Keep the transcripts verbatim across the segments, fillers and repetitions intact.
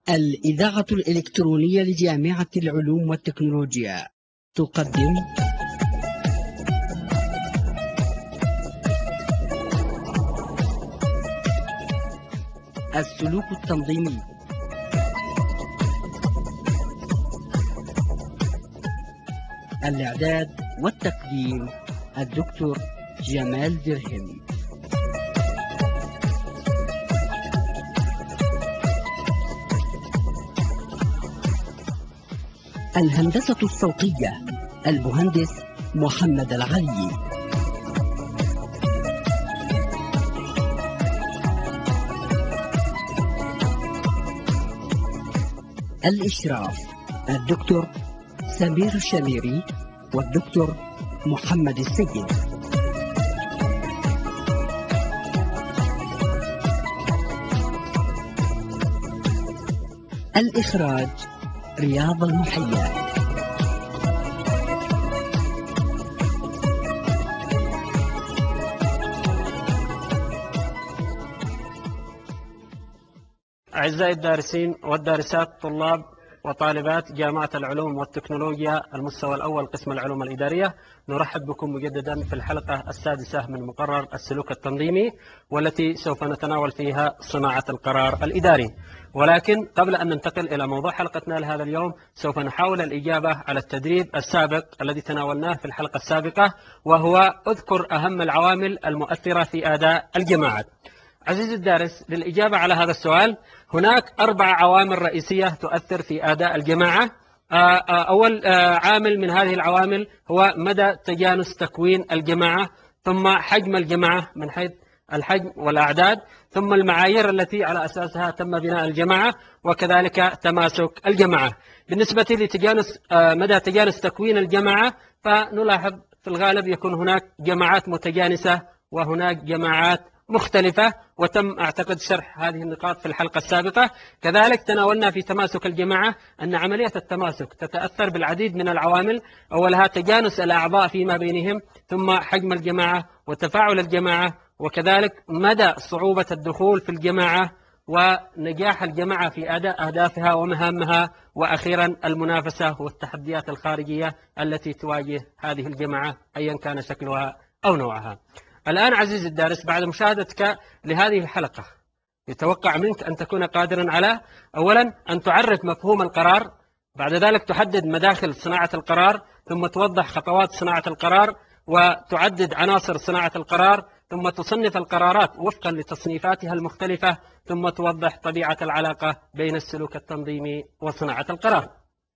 الإذاعة الإلكترونية لجامعة العلوم والتكنولوجيا تقدم السلوك التنظيمي. الإعداد والتقديم الدكتور جمال درهم. الهندسة الصوتية المهندس محمد العلي. الإشراف الدكتور سمير الشميري والدكتور محمد السيد. الإخراج رياض المحيا. أعزائي الدارسين والدارسات، طلاب وطالبات جامعة العلوم والتكنولوجيا المستوى الأول قسم العلوم الإدارية، نرحب بكم مجددا في الحلقة السادسة من مقرر السلوك التنظيمي، والتي سوف نتناول فيها صناعة القرار الإداري. ولكن قبل أن ننتقل إلى موضوع حلقتنا لهذا اليوم، سوف نحاول الإجابة على التدريب السابق الذي تناولناه في الحلقة السابقة، وهو اذكر أهم العوامل المؤثرة في أداء الجماعات. عزيزي الدارس، للإجابة على هذا السؤال هناك أربع عوامل رئيسية تؤثر في أداء الجماعة. أول عامل من هذه العوامل هو مدى تجانس تكوين الجماعة، ثم حجم الجماعة من حيث الحجم والأعداد، ثم المعايير التي على أساسها تم بناء الجماعة، وكذلك تماسك الجماعة. بالنسبة لتجانس مدى تجانس تكوين الجماعة، فنلاحظ في الغالب يكون هناك جماعات متجانسة وهناك جماعات مختلفة، وتم أعتقد شرح هذه النقاط في الحلقة السابقة. كذلك تناولنا في تماسك الجماعة أن عملية التماسك تتأثر بالعديد من العوامل، أولها تجانس الأعضاء فيما بينهم، ثم حجم الجماعة وتفاعل الجماعة، وكذلك مدى صعوبة الدخول في الجماعة ونجاح الجماعة في أداء أهدافها ومهامها، وأخيرا المنافسة والتحديات الخارجية التي تواجه هذه الجماعة أيا كان شكلها أو نوعها. الآن عزيزي الدارس، بعد مشاهدتك لهذه الحلقة يتوقع منك أن تكون قادرا على أولا أن تعرف مفهوم القرار، بعد ذلك تحدد مداخل صناعة القرار، ثم توضح خطوات صناعة القرار، وتعدد عناصر صناعة القرار، ثم تصنف القرارات وفقا لتصنيفاتها المختلفة، ثم توضح طبيعة العلاقة بين السلوك التنظيمي وصناعة القرار.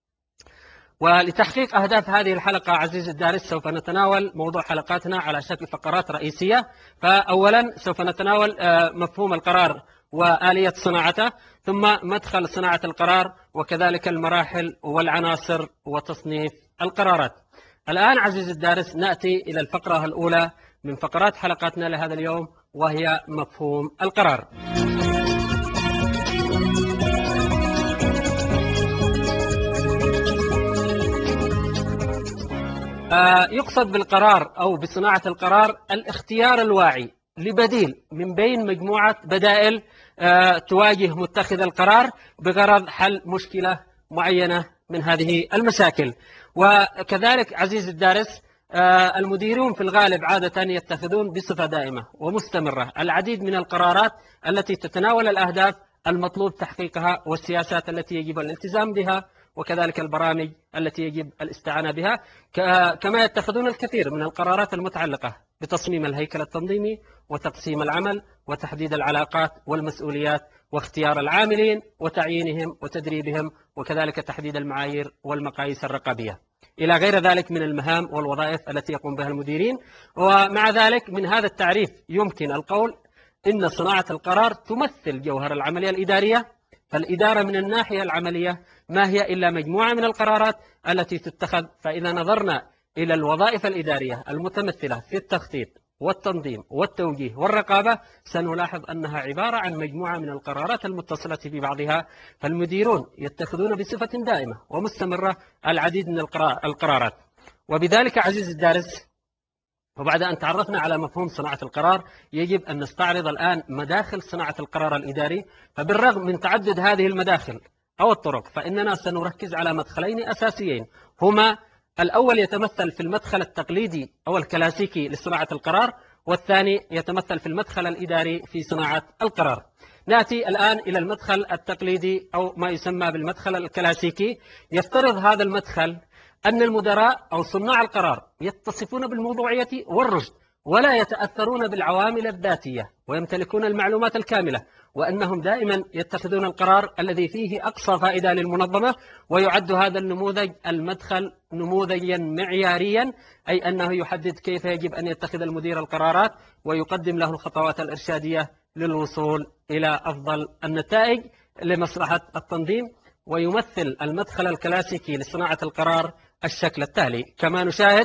ولتحقيق أهداف هذه الحلقة عزيزي الدارس، سوف نتناول موضوع حلقاتنا على شكل فقرات رئيسية. فأولا سوف نتناول مفهوم القرار وآلية صناعته، ثم مدخل صناعة القرار، وكذلك المراحل والعناصر وتصنيف القرارات. الآن عزيزي الدارس نأتي إلى الفقرة الأولى من فقرات حلقاتنا لهذا اليوم، وهي مفهوم القرار. يقصد بالقرار أو بصناعة القرار الاختيار الواعي لبديل من بين مجموعة بدائل تواجه متخذ القرار بغرض حل مشكلة معينة من هذه المشاكل. وكذلك عزيزي الدارس، المديرون في الغالب عادة يتخذون بصفة دائمة ومستمرة العديد من القرارات التي تتناول الأهداف المطلوب تحقيقها والسياسات التي يجب الالتزام بها، وكذلك البرامج التي يجب الاستعانة بها، كما يتخذون الكثير من القرارات المتعلقة بتصميم الهيكل التنظيمي وتقسيم العمل وتحديد العلاقات والمسؤوليات واختيار العاملين وتعيينهم وتدريبهم، وكذلك تحديد المعايير والمقاييس الرقابية، إلى غير ذلك من المهام والوظائف التي يقوم بها المديرين. ومع ذلك من هذا التعريف يمكن القول إن صناعة القرار تمثل جوهر العملية الإدارية. فالإدارة من الناحية العملية ما هي إلا مجموعة من القرارات التي تتخذ. فإذا نظرنا إلى الوظائف الإدارية المتمثلة في التخطيط والتنظيم والتوجيه والرقابة، سنلاحظ أنها عبارة عن مجموعة من القرارات المتصلة ببعضها. فالمديرون يتخذون بصفة دائمة ومستمرة العديد من القرارات. وبذلك عزيزي الدارس، وبعد أن تعرفنا على مفهوم صناعة القرار، يجب أن نستعرض الآن مداخل صناعة القرار الإداري. فبالرغم من تعدد هذه المداخل أو الطرق، فإننا سنركز على مدخلين أساسيين، هما الأول يتمثل في المدخل التقليدي أو الكلاسيكي لصناعة القرار، والثاني يتمثل في المدخل الإداري في صناعة القرار. نأتي الآن إلى المدخل التقليدي أو ما يسمى بالمدخل الكلاسيكي. يفترض هذا المدخل أن المدراء أو صناع القرار يتصفون بالموضوعية والرشد، ولا يتأثرون بالعوامل الذاتية، ويمتلكون المعلومات الكاملة، وأنهم دائما يتخذون القرار الذي فيه أقصى فائدة للمنظمة. ويعد هذا النموذج المدخل نموذجا معياريا، أي أنه يحدد كيف يجب أن يتخذ المدير القرارات، ويقدم له الخطوات الإرشادية للوصول إلى أفضل النتائج لمصلحة التنظيم. ويمثل المدخل الكلاسيكي لصناعة القرار الشكل التالي كما نشاهد.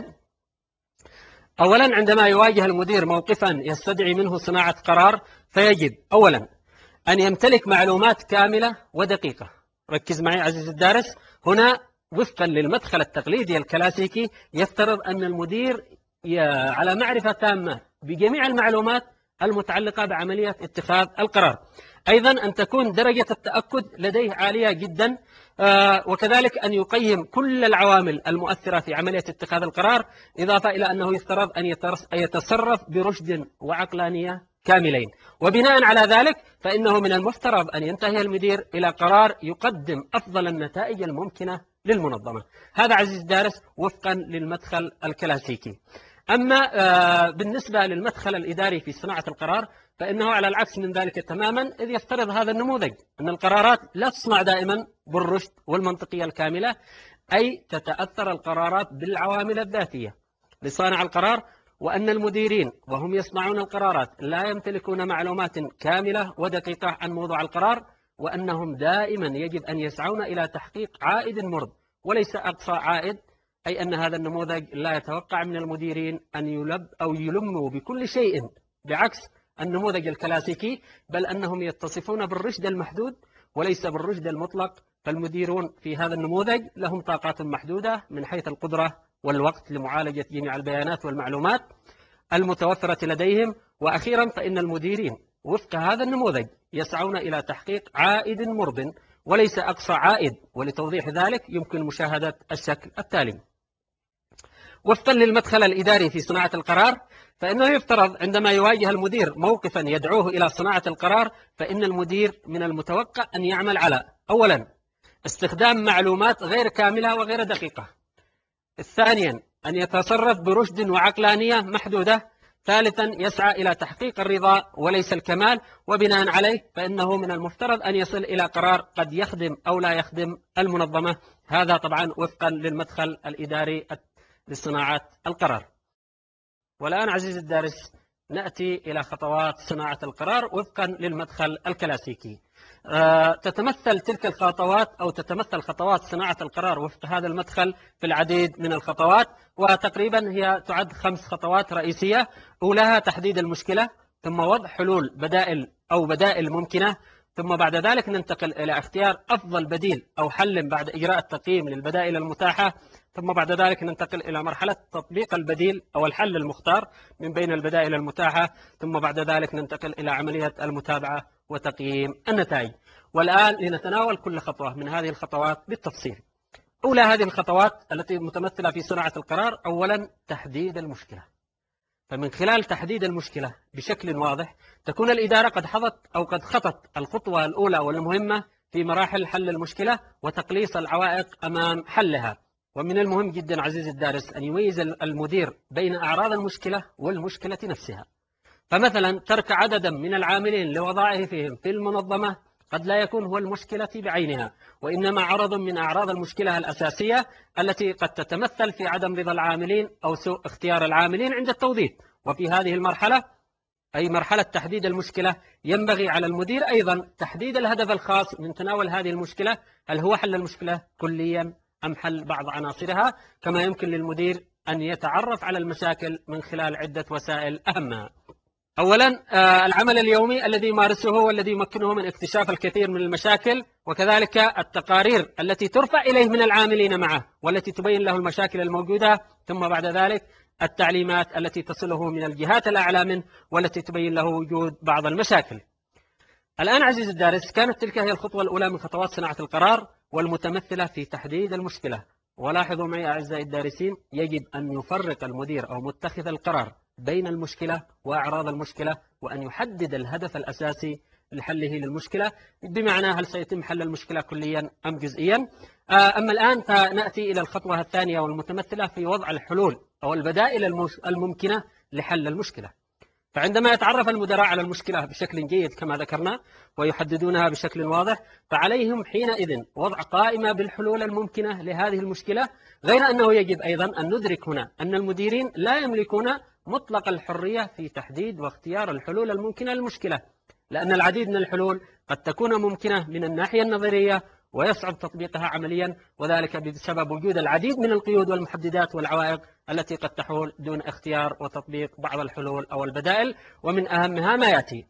أولا، عندما يواجه المدير موقفا يستدعي منه صناعة قرار، فيجب أولا أن يمتلك معلومات كاملة ودقيقة. ركز معي عزيزي الدارس، هنا وفقا للمدخل التقليدي الكلاسيكي يفترض أن المدير على معرفة تامة بجميع المعلومات المتعلقة بعملية اتخاذ القرار. أيضا أن تكون درجة التأكد لديه عالية جدا، وكذلك أن يقيم كل العوامل المؤثرة في عملية اتخاذ القرار، إضافة إلى أنه يفترض أن يتصرف برشد وعقلانية كاملين. وبناء على ذلك فإنه من المفترض أن ينتهي المدير إلى قرار يقدم أفضل النتائج الممكنة للمنظمة. هذا عزيز الدارس وفقا للمدخل الكلاسيكي. أما بالنسبة للمدخل الإداري في صناعة القرار فإنه على العكس من ذلك تماما، إذ يفترض هذا النموذج أن القرارات لا تصنع دائما بالرشد والمنطقية الكاملة، أي تتأثر القرارات بالعوامل الذاتية لصانع القرار، وأن المديرين وهم يصنعون القرارات لا يمتلكون معلومات كاملة ودقيقة عن موضوع القرار، وأنهم دائما يجب أن يسعون إلى تحقيق عائد مرض وليس أقصى عائد، أي أن هذا النموذج لا يتوقع من المديرين أن يلب أو يلموا بكل شيء، بعكس النموذج الكلاسيكي، بل أنهم يتصفون بالرشد المحدود وليس بالرشد المطلق. فالمديرون في هذا النموذج لهم طاقات محدودة من حيث القدرة والوقت لمعالجة جميع البيانات والمعلومات المتوفرة لديهم. وأخيرا فإن المديرين وفق هذا النموذج يسعون إلى تحقيق عائد مرضٍ وليس أقصى عائد. ولتوضيح ذلك يمكن مشاهدة الشكل التالي. وفقا للمدخل الإداري في صناعة القرار فإنه يفترض عندما يواجه المدير موقفا يدعوه إلى صناعة القرار، فإن المدير من المتوقع أن يعمل على أولا استخدام معلومات غير كاملة وغير دقيقة، ثانيا أن يتصرف برشد وعقلانية محدودة، ثالثا يسعى إلى تحقيق الرضا وليس الكمال. وبناء عليه فإنه من المفترض أن يصل إلى قرار قد يخدم أو لا يخدم المنظمة. هذا طبعا وفقا للمدخل الإداري لصناعة القرار. والآن عزيزي الدارس نأتي إلى خطوات صناعة القرار وفقا للمدخل الكلاسيكي. أه تتمثل تلك الخطوات أو تتمثل خطوات صناعة القرار وفق هذا المدخل في العديد من الخطوات، وتقريبا هي تعد خمس خطوات رئيسية. أولاها تحديد المشكلة، ثم وضع حلول بدائل أو بدائل ممكنة، ثم بعد ذلك ننتقل إلى اختيار أفضل بديل أو حل بعد إجراء التقييم للبدائل المتاحة، ثم بعد ذلك ننتقل إلى مرحلة تطبيق البديل أو الحل المختار من بين البدائل المتاحة، ثم بعد ذلك ننتقل إلى عملية المتابعة وتقييم النتائج. والآن لنتناول كل خطوة من هذه الخطوات بالتفصيل. أولى هذه الخطوات التي متمثلة في صناعة القرار، أولا تحديد المشكلة. فمن خلال تحديد المشكلة بشكل واضح تكون الإدارة قد حظت أو قد خطت الخطوة الأولى والمهمة في مراحل حل المشكلة وتقليص العوائق أمام حلها. ومن المهم جدا عزيزي الدارس أن يميز المدير بين أعراض المشكلة والمشكلة نفسها. فمثلا ترك عددا من العاملين لوظائفهم في المنظمة قد لا يكون هو المشكلة بعينها، وإنما عرض من أعراض المشكلة الأساسية التي قد تتمثل في عدم رضا العاملين أو سوء اختيار العاملين عند التوظيف. وفي هذه المرحلة أي مرحلة تحديد المشكلة ينبغي على المدير أيضا تحديد الهدف الخاص من تناول هذه المشكلة، هل هو حل المشكلة كليا أم حل بعض عناصرها. كما يمكن للمدير أن يتعرف على المشاكل من خلال عدة وسائل أهمها. أولا العمل اليومي الذي يمارسه والذي يمكنه من اكتشاف الكثير من المشاكل، وكذلك التقارير التي ترفع إليه من العاملين معه والتي تبين له المشاكل الموجودة، ثم بعد ذلك التعليمات التي تصله من الجهات الأعلى منه والتي تبين له وجود بعض المشاكل. الآن عزيزي الدارس، كانت تلك هي الخطوة الأولى من خطوات صناعة القرار والمتمثلة في تحديد المشكلة. ولاحظوا معي أعزائي الدارسين، يجب أن يفرق المدير أو متخذ القرار بين المشكلة وأعراض المشكلة، وأن يحدد الهدف الأساسي لحله للمشكلة، بمعنى هل سيتم حل المشكلة كليا أم جزئيا. أما الآن فنأتي إلى الخطوة الثانية والمتمثلة في وضع الحلول أو البدائل الممكنة لحل المشكلة. فعندما يتعرف المدراء على المشكلة بشكل جيد كما ذكرنا ويحددونها بشكل واضح، فعليهم حينئذ وضع قائمة بالحلول الممكنة لهذه المشكلة. غير أنه يجب أيضا أن ندرك هنا أن المديرين لا يملكون مطلق الحرية في تحديد واختيار الحلول الممكنة للمشكلة، لأن العديد من الحلول قد تكون ممكنة من الناحية النظرية ويصعب تطبيقها عمليا، وذلك بسبب وجود العديد من القيود والمحددات والعوائق التي قد تحول دون اختيار وتطبيق بعض الحلول أو البدائل. ومن أهمها ما يأتي: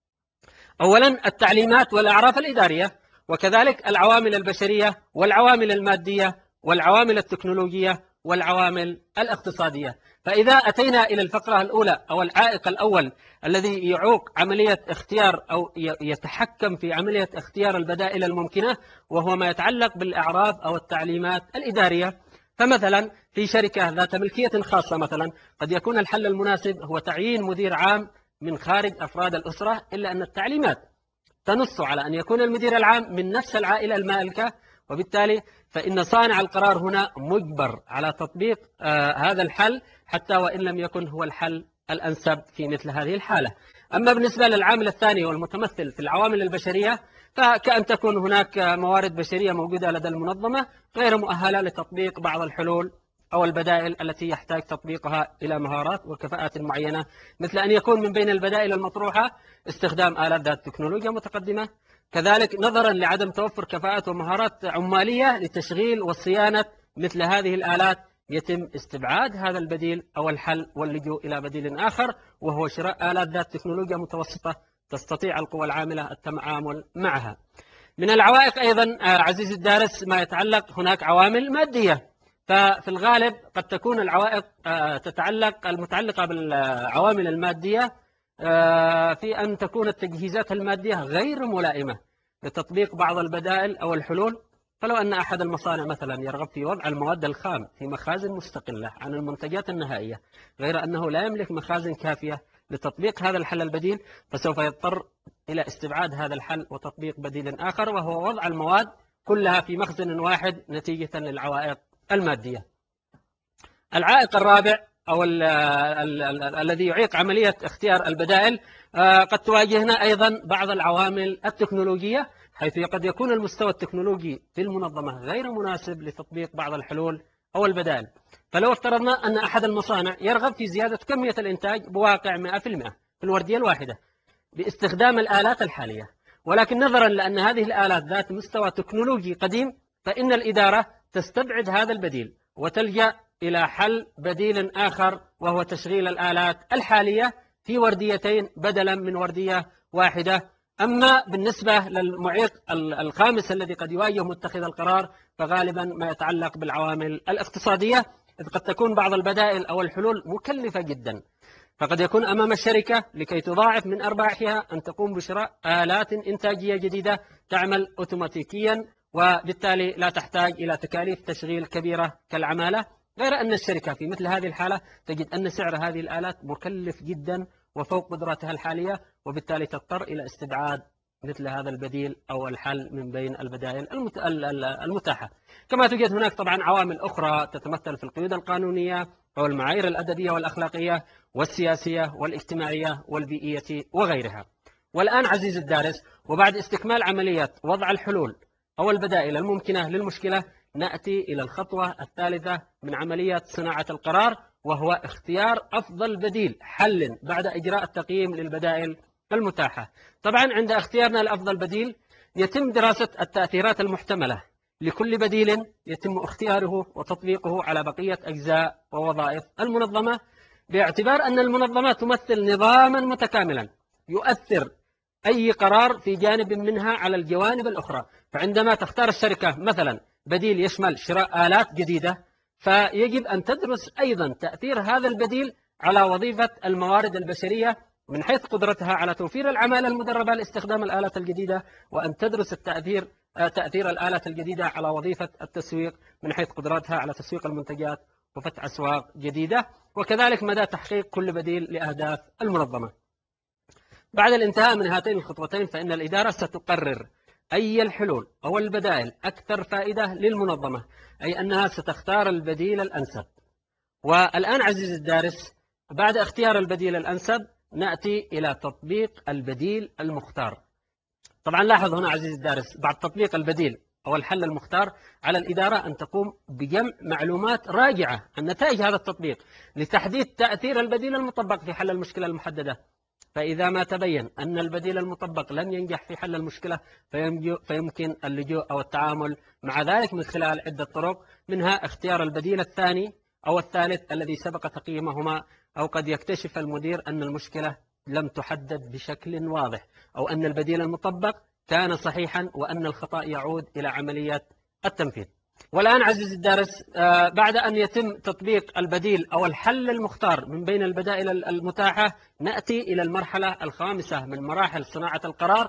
أولا التعليمات والأعراف الإدارية، وكذلك العوامل البشرية والعوامل المادية والعوامل التكنولوجية والعوامل الاقتصادية. فإذا أتينا إلى الفقرة الأولى أو العائق الأول الذي يعوق عملية اختيار أو يتحكم في عملية اختيار البدائل الممكنة، وهو ما يتعلق بالأعراف أو التعليمات الإدارية. فمثلا في شركة ذات ملكية خاصة مثلا، قد يكون الحل المناسب هو تعيين مدير عام من خارج أفراد الأسرة، إلا أن التعليمات تنص على أن يكون المدير العام من نفس العائلة المالكة، وبالتالي فإن صانع القرار هنا مجبر على تطبيق آه هذا الحل حتى وإن لم يكن هو الحل الأنسب في مثل هذه الحالة. أما بالنسبة للعامل الثاني والمتمثل في العوامل البشرية، فكأن تكون هناك موارد بشرية موجودة لدى المنظمة غير مؤهلة لتطبيق بعض الحلول أو البدائل التي يحتاج تطبيقها إلى مهارات وكفاءات معينة، مثل أن يكون من بين البدائل المطروحة استخدام آلات ذات تكنولوجيا متقدمة، كذلك نظرا لعدم توفر كفاءات ومهارات عمالية لتشغيل وصيانة مثل هذه الآلات، يتم استبعاد هذا البديل أو الحل واللجوء إلى بديل آخر، وهو شراء آلات ذات تكنولوجيا متوسطة تستطيع القوى العاملة التعامل معها. من العوائق أيضا عزيزي الدارس ما يتعلق، هناك عوامل مادية. ففي الغالب قد تكون العوائق تتعلق المتعلقة بالعوامل المادية في أن تكون التجهيزات المادية غير ملائمة لتطبيق بعض البدائل أو الحلول. فلو أن أحد المصانع مثلا يرغب في وضع المواد الخام في مخازن مستقلة عن المنتجات النهائية، غير أنه لا يملك مخازن كافية لتطبيق هذا الحل البديل، فسوف يضطر إلى استبعاد هذا الحل وتطبيق بديل آخر، وهو وضع المواد كلها في مخزن واحد نتيجة للعوائق المادية. العائق الرابع أو ال ال ال الذي يعيق عملية اختيار البدائل، قد تواجهنا أيضا بعض العوامل التكنولوجية، حيث قد يكون المستوى التكنولوجي في المنظمة غير مناسب لتطبيق بعض الحلول أو البدائل. فلو افترضنا أن أحد المصانع يرغب في زيادة كمية الإنتاج بواقع مئة بالمئة في الوردية الواحدة باستخدام الآلات الحالية، ولكن نظرا لأن هذه الآلات ذات مستوى تكنولوجي قديم، فإن الإدارة تستبعد هذا البديل وتلجأ إلى حل بديل آخر، وهو تشغيل الآلات الحالية في ورديتين بدلا من وردية واحدة. أما بالنسبة للمعيق الخامس الذي قد يواجه متخذ القرار، فغالبا ما يتعلق بالعوامل الاقتصادية، إذ قد تكون بعض البدائل أو الحلول مكلفة جدا، فقد يكون أمام الشركة لكي تضاعف من أرباحها أن تقوم بشراء آلات إنتاجية جديدة تعمل أوتوماتيكيا، وبالتالي لا تحتاج إلى تكاليف تشغيل كبيرة كالعمالة. غير أن الشركة في مثل هذه الحالة تجد أن سعر هذه الآلات مكلف جدا وفوق قدراتها الحالية، وبالتالي تضطر إلى استبعاد مثل هذا البديل أو الحل من بين البدائل المتاحة. كما توجد هناك طبعا عوامل أخرى تتمثل في القيود القانونية أو المعايير الأدبية والأخلاقية والسياسية والاجتماعية والبيئية وغيرها. والآن عزيزي الدارس، وبعد استكمال عملية وضع الحلول أو البدائل الممكنة للمشكلة، نأتي إلى الخطوة الثالثة من عملية صناعة القرار، وهو اختيار أفضل بديل حل بعد إجراء التقييم للبدائل المتاحة. طبعا عند اختيارنا لأفضل بديل يتم دراسة التأثيرات المحتملة لكل بديل، يتم اختياره وتطبيقه على بقية أجزاء ووظائف المنظمة، باعتبار أن المنظمة تمثل نظاما متكاملا يؤثر أي قرار في جانب منها على الجوانب الأخرى. فعندما تختار الشركة مثلا بديل يشمل شراء آلات جديدة، فيجب أن تدرس أيضا تأثير هذا البديل على وظيفة الموارد البشرية من حيث قدرتها على توفير العمالة المدربة لاستخدام الآلات الجديدة، وأن تدرس التأثير تأثير الآلات الجديدة على وظيفة التسويق من حيث قدرتها على تسويق المنتجات وفتح أسواق جديدة، وكذلك مدى تحقيق كل بديل لأهداف المنظمة. بعد الانتهاء من هاتين الخطوتين فإن الإدارة ستقرر أي الحلول أو البدائل أكثر فائدة للمنظمة، أي أنها ستختار البديل الأنسب. والآن عزيزي الدارس، بعد اختيار البديل الأنسب نأتي إلى تطبيق البديل المختار. طبعا لاحظ هنا عزيزي الدارس، بعد تطبيق البديل أو الحل المختار على الإدارة أن تقوم بجمع معلومات راجعة عن نتائج هذا التطبيق لتحديد تأثير البديل المطبق في حل المشكلة المحددة. فإذا ما تبين أن البديل المطبق لم ينجح في حل المشكلة فيمكن اللجوء أو التعامل مع ذلك من خلال عدة طرق، منها اختيار البديل الثاني أو الثالث الذي سبق تقييمهما، أو قد يكتشف المدير أن المشكلة لم تحدد بشكل واضح، أو أن البديل المطبق كان صحيحا وأن الخطأ يعود إلى عملية التنفيذ. والآن عزيزي الدارس، بعد أن يتم تطبيق البديل أو الحل المختار من بين البدائل المتاحة، نأتي إلى المرحلة الخامسة من مراحل صناعة القرار،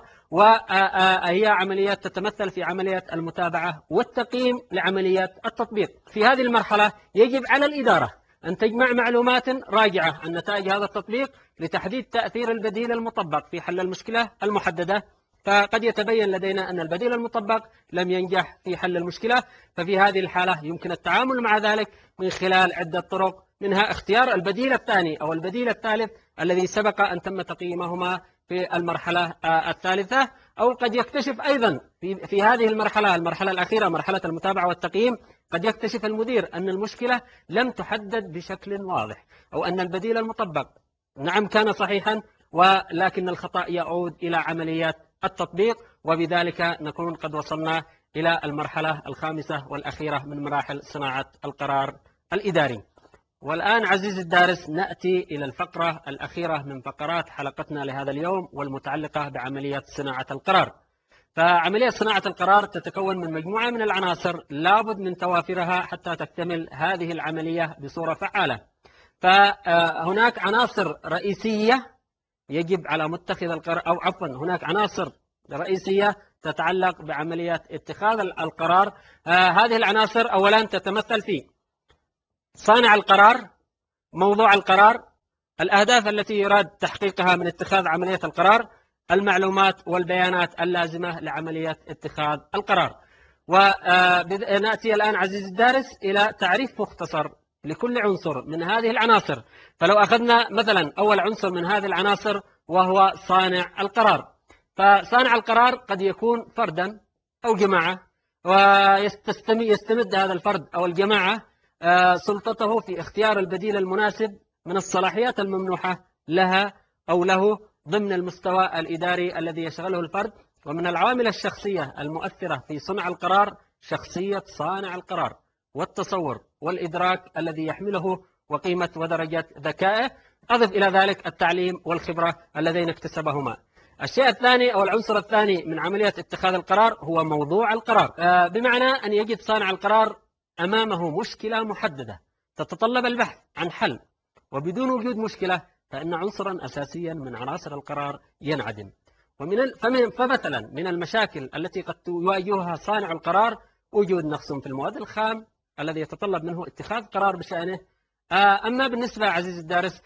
وهي عمليات تتمثل في عملية المتابعة والتقييم لعمليات التطبيق. في هذه المرحلة يجب على الإدارة أن تجمع معلومات راجعة عن نتائج هذا التطبيق لتحديد تأثير البديل المطبق في حل المشكلة المحددة. فقد يتبين لدينا أن البديل المطبق لم ينجح في حل المشكلة، ففي هذه الحالة يمكن التعامل مع ذلك من خلال عدة طرق، منها اختيار البديل الثاني أو البديل الثالث الذي سبق أن تم تقييمهما في المرحلة الثالثة، أو قد يكتشف أيضا في, في هذه المرحلة المرحلة الأخيرة مرحلة المتابعة والتقييم، قد يكتشف المدير أن المشكلة لم تحدد بشكل واضح، أو أن البديل المطبق نعم كان صحيحا ولكن الخطأ يعود إلى عمليات التطبيق، وبذلك نكون قد وصلنا إلى المرحلة الخامسة والأخيرة من مراحل صناعة القرار الإداري. والآن عزيزي الدارس نأتي إلى الفقرة الأخيرة من فقرات حلقتنا لهذا اليوم، والمتعلقة بعملية صناعة القرار. فعملية صناعة القرار تتكون من مجموعة من العناصر لابد من توافرها حتى تكتمل هذه العملية بصورة فعالة. فهناك عناصر رئيسية يجب على متخذ القرار، أو عفوا هناك عناصر رئيسية تتعلق بعملية اتخاذ القرار. آه هذه العناصر أولا تتمثل في صانع القرار، موضوع القرار، الأهداف التي يراد تحقيقها من اتخاذ عملية القرار، المعلومات والبيانات اللازمة لعملية اتخاذ القرار. ونأتي الآن عزيزي الدارس إلى تعريف مختصر لكل عنصر من هذه العناصر. فلو أخذنا مثلا أول عنصر من هذه العناصر وهو صانع القرار، فصانع القرار قد يكون فردا أو جماعة، ويستمد هذا الفرد أو الجماعة سلطته في اختيار البديل المناسب من الصلاحيات الممنوحة لها أو له ضمن المستوى الإداري الذي يشغله الفرد. ومن العوامل الشخصية المؤثرة في صنع القرار شخصية صانع القرار والتصور والإدراك الذي يحمله وقيمة ودرجة ذكائه، أضف إلى ذلك التعليم والخبرة اللذين اكتسبهما. الشيء الثاني أو العنصر الثاني من عملية اتخاذ القرار هو موضوع القرار، بمعنى أن يجد صانع القرار أمامه مشكلة محددة تتطلب البحث عن حل، وبدون وجود مشكلة فإن عنصرا أساسيا من عناصر القرار ينعدم. ومن فمثلا من المشاكل التي قد يواجهها صانع القرار وجود نقص في المواد الخام الذي يتطلب منه اتخاذ قرار بشأنه. أما بالنسبة عزيزي الدارس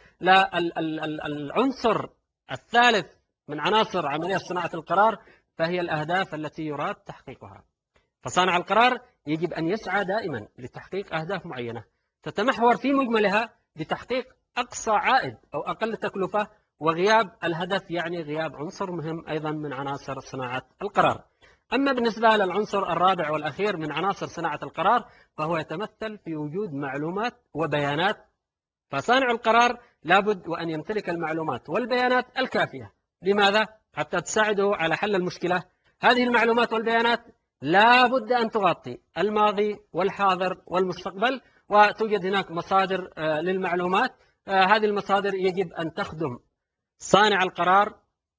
للعنصر الثالث من عناصر عملية صناعة القرار فهي الأهداف التي يراد تحقيقها. فصانع القرار يجب أن يسعى دائما لتحقيق أهداف معينة تتمحور في مجملها بتحقيق أقصى عائد أو أقل تكلفة، وغياب الهدف يعني غياب عنصر مهم أيضا من عناصر صناعة القرار. أما بالنسبة للعنصر الرابع والأخير من عناصر صناعة القرار فهو يتمثل في وجود معلومات وبيانات. فصانع القرار لابد وأن يمتلك المعلومات والبيانات الكافية. لماذا؟ حتى تساعده على حل المشكلة. هذه المعلومات والبيانات لابد أن تغطي الماضي والحاضر والمستقبل، وتوجد هناك مصادر للمعلومات. هذه المصادر يجب أن تخدم صانع القرار،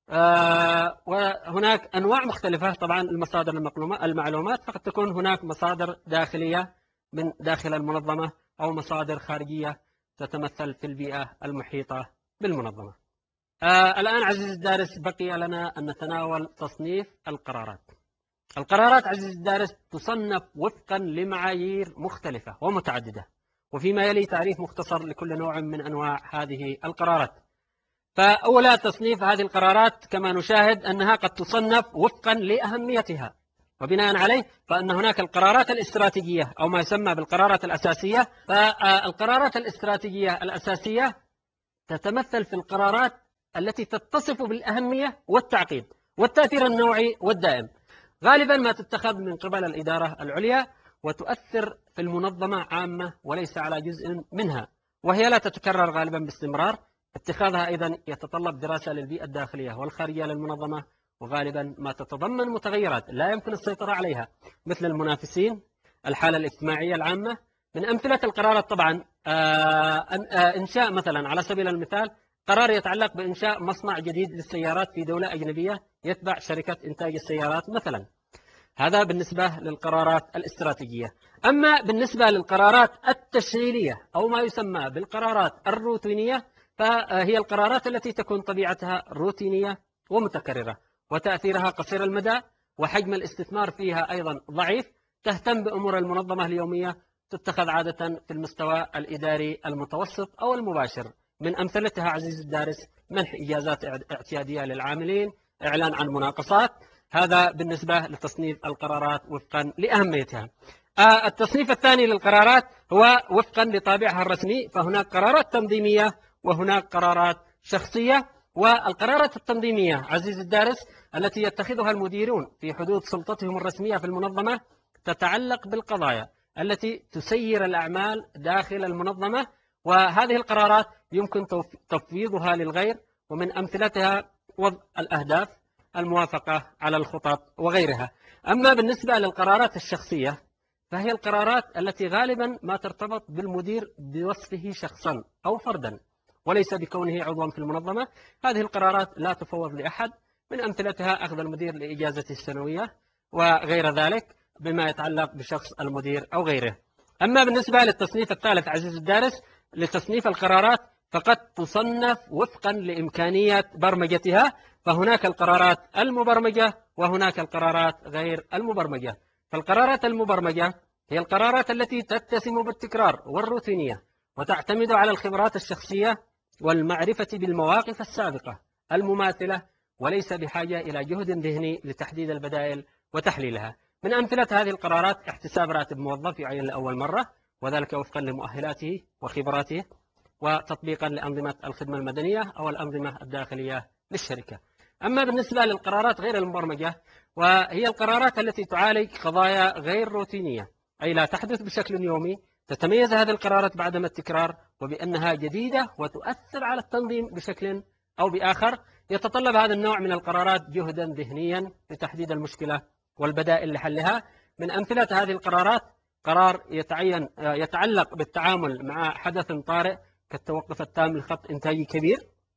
وهناك أنواع مختلفة. طبعا المصادر المعلومات فقد تكون هناك مصادر داخلية من داخل المنظمة أو مصادر خارجية تتمثل في البيئة المحيطة بالمنظمة. آه الآن عزيزي الدارس بقي لنا أن نتناول تصنيف القرارات. القرارات عزيزي الدارس تصنف وفقا لمعايير مختلفة ومتعددة، وفيما يلي تعريف مختصر لكل نوع من أنواع هذه القرارات. فأولى تصنيف هذه القرارات كما نشاهد أنها قد تصنف وفقا لأهميتها، وبناء عليه فإن هناك القرارات الاستراتيجية أو ما يسمى بالقرارات الأساسية. فالقرارات الاستراتيجية الأساسية تتمثل في القرارات التي تتصف بالأهمية والتعقيد والتأثير النوعي والدائم، غالبا ما تتخذ من قبل الإدارة العليا وتؤثر في المنظمة عامة وليس على جزء منها، وهي لا تتكرر غالبا باستمرار. اتخاذها أيضا يتطلب دراسة للبيئة الداخلية والخارجية للمنظمة، وغالبا ما تتضمن متغيرات لا يمكن السيطرة عليها مثل المنافسين، الحالة الاجتماعية العامة. من أمثلة القرارات طبعا إنشاء مثلا على سبيل المثال قرار يتعلق بإنشاء مصنع جديد للسيارات في دولة أجنبية يتبع شركة إنتاج السيارات مثلا. هذا بالنسبة للقرارات الاستراتيجية. أما بالنسبة للقرارات التشغيلية أو ما يسمى بالقرارات الروتينية، فهي القرارات التي تكون طبيعتها روتينية ومتكررة وتأثيرها قصير المدى، وحجم الاستثمار فيها أيضا ضعيف، تهتم بأمور المنظمة اليومية، تتخذ عادة في المستوى الإداري المتوسط أو المباشر. من أمثلتها عزيزي الدارس منح إجازات اعتيادية للعاملين، إعلان عن مناقصات. هذا بالنسبة لتصنيف القرارات وفقا لأهميتها. التصنيف الثاني للقرارات هو وفقا لطابعها الرسمي، فهناك قرارات تنظيمية وهناك قرارات شخصية. والقرارات التنظيمية عزيزي الدارس التي يتخذها المديرون في حدود سلطتهم الرسمية في المنظمة تتعلق بالقضايا التي تسير الأعمال داخل المنظمة، وهذه القرارات يمكن تفويضها للغير، ومن أمثلتها وضع الأهداف، الموافقة على الخطط وغيرها. أما بالنسبة للقرارات الشخصية فهي القرارات التي غالبا ما ترتبط بالمدير بوصفه شخصا أو فردا وليس بكونه عضوا في المنظمة. هذه القرارات لا تفوض لأحد، من أمثلتها أخذ المدير لإجازته السنوية وغير ذلك بما يتعلق بشخص المدير أو غيره. أما بالنسبة للتصنيف الثالث عزيزي الدارس لتصنيف القرارات فقد تصنف وفقا لإمكانية برمجتها، فهناك القرارات المبرمجة وهناك القرارات غير المبرمجة. فالقرارات المبرمجة هي القرارات التي تتسم بالتكرار والروتينية وتعتمد على الخبرات الشخصية والمعرفة بالمواقف السابقة المماثلة، وليس بحاجة إلى جهد ذهني لتحديد البدائل وتحليلها. من أمثلة هذه القرارات احتساب راتب موظف يعين لأول مرة، وذلك وفقا لمؤهلاته وخبراته، وتطبيقا لأنظمة الخدمة المدنية أو الأنظمة الداخلية للشركة. أما بالنسبة للقرارات غير المبرمجة وهي القرارات التي تعالج قضايا غير روتينية، أي لا تحدث بشكل يومي. تتميز هذه القرارات بعدم التكرار وبأنها جديدة وتؤثر على التنظيم بشكل أو بآخر. يتطلب هذا النوع من القرارات جهدا ذهنيا لتحديد المشكلة والبدائل لحلها. من أمثلة هذه القرارات قرار يتعين يتعلق بالتعامل مع حدث طارئ كالتوقف التام لخط إنتاجي كبير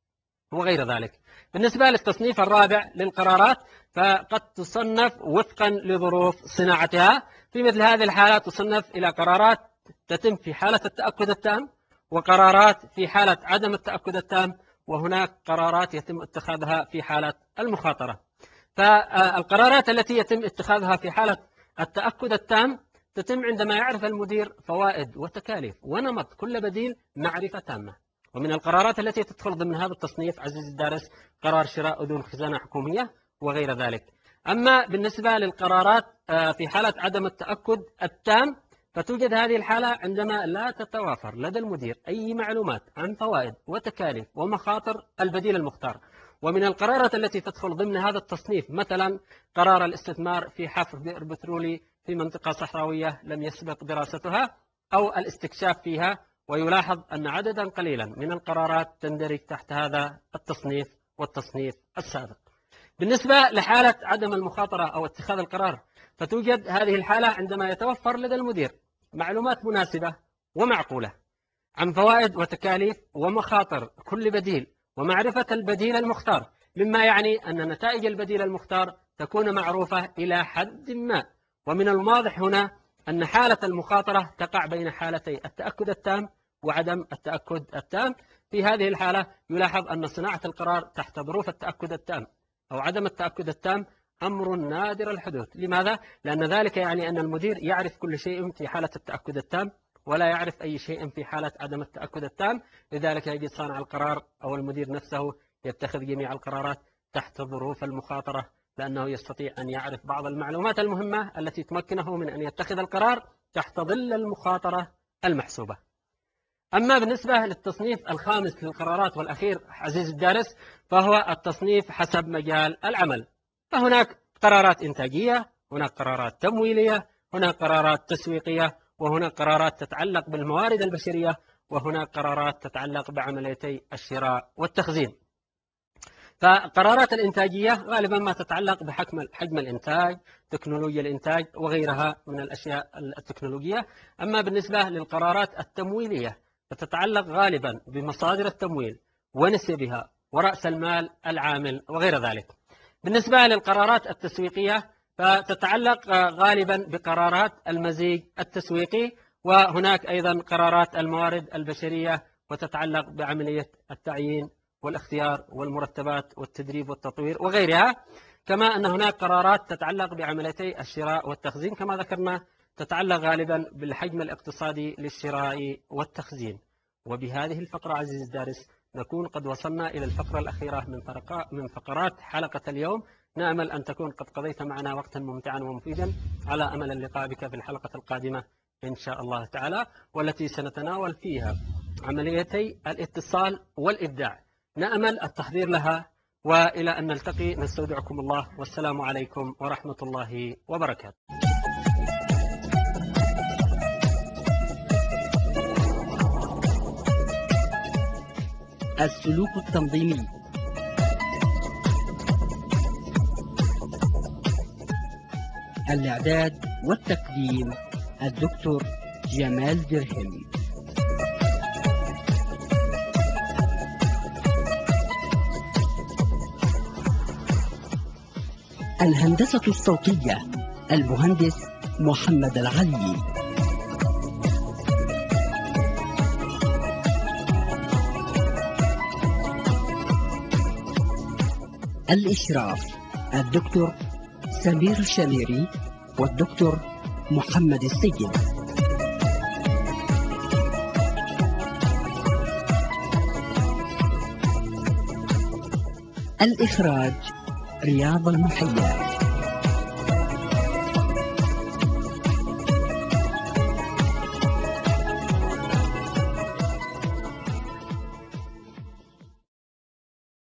وغير ذلك. بالنسبة للتصنيف الرابع للقرارات فقد تصنف وفقا لظروف صناعتها. في مثل هذه الحالات تصنف إلى قرارات تتم في حالة التأكد التام، وقرارات في حالة عدم التأكد التام، وهناك قرارات يتم اتخاذها في حالة المخاطرة. فالقرارات التي يتم اتخاذها في حالة التأكد التام تتم عندما يعرف المدير فوائد وتكاليف ونمط كل بديل معرفة تامة. ومن القرارات التي تدخل ضمن هذا التصنيف عزيزي الدارس قرار شراء أذون خزانة حكومية وغير ذلك. أما بالنسبة للقرارات في حالة عدم التأكد التام فتوجد هذه الحالة عندما لا تتوافر لدى المدير أي معلومات عن فوائد وتكاليف ومخاطر البديل المختار. ومن القرارات التي تدخل ضمن هذا التصنيف مثلا قرار الاستثمار في حفر بئر بترولي في منطقة صحراوية لم يسبق دراستها أو الاستكشاف فيها. ويلاحظ أن عددا قليلا من القرارات تندرج تحت هذا التصنيف والتصنيف السابق. بالنسبة لحالة عدم المخاطرة أو اتخاذ القرار فتوجد هذه الحالة عندما يتوفر لدى المدير معلومات مناسبة ومعقولة عن فوائد وتكاليف ومخاطر كل بديل ومعرفة البديل المختار، مما يعني أن نتائج البديل المختار تكون معروفة إلى حد ما. ومن الواضح هنا أن حالة المخاطرة تقع بين حالتي التأكد التام وعدم التأكد التام. في هذه الحالة يلاحظ أن صناعة القرار تحت ظروف التأكد التام أو عدم التأكد التام أمر نادر الحدوث. لماذا؟ لأن ذلك يعني أن المدير يعرف كل شيء في حالة التأكد التام ولا يعرف أي شيء في حالة عدم التأكد التام. لذلك يجد صانع القرار أو المدير نفسه يتخذ جميع القرارات تحت ظروف المخاطرة، لأنه يستطيع أن يعرف بعض المعلومات المهمة التي تمكنه من أن يتخذ القرار تحت ظل المخاطرة المحسوبة. أما بالنسبة للتصنيف الخامس للقرارات والأخير عزيز الدارس، فهو التصنيف حسب مجال العمل. فهناك قرارات إنتاجية، هناك قرارات تمويلية، هناك قرارات تسويقية، وهناك قرارات تتعلق بالموارد البشرية، وهناك قرارات تتعلق بعمليتي الشراء والتخزين. فقرارات الإنتاجية غالبا ما تتعلق بحجم حجم الإنتاج، تكنولوجيا الإنتاج وغيرها من الأشياء التكنولوجية. أما بالنسبة للقرارات التمويلية فتتعلق غالبا بمصادر التمويل ونسبها ورأس المال العامل وغير ذلك. بالنسبة للقرارات التسويقية فتتعلق غالبا بقرارات المزيج التسويقي، وهناك أيضا قرارات الموارد البشرية وتتعلق بعملية التعيين والاختيار والمرتبات والتدريب والتطوير وغيرها. كما أن هناك قرارات تتعلق بعمليتي الشراء والتخزين كما ذكرنا، تتعلق غالبا بالحجم الاقتصادي للشراء والتخزين. وبهذه الفقرة عزيزي الدارس نكون قد وصلنا إلى الفقرة الأخيرة من من فقرات حلقة اليوم. نأمل أن تكون قد قضيت معنا وقتا ممتعا ومفيدا، على أمل اللقاء بك في الحلقة القادمة إن شاء الله تعالى، والتي سنتناول فيها عمليتي الاتصال والإبداع. نأمل التحضير لها، وإلى أن نلتقي نستودعكم الله، والسلام عليكم ورحمة الله وبركاته. السلوك التنظيمي. الإعداد والتقديم الدكتور جمال درهم. الهندسة الصوتية المهندس محمد العلي. الإشراف الدكتور سمير الشميري والدكتور محمد السيد. الإخراج رياض المحيا.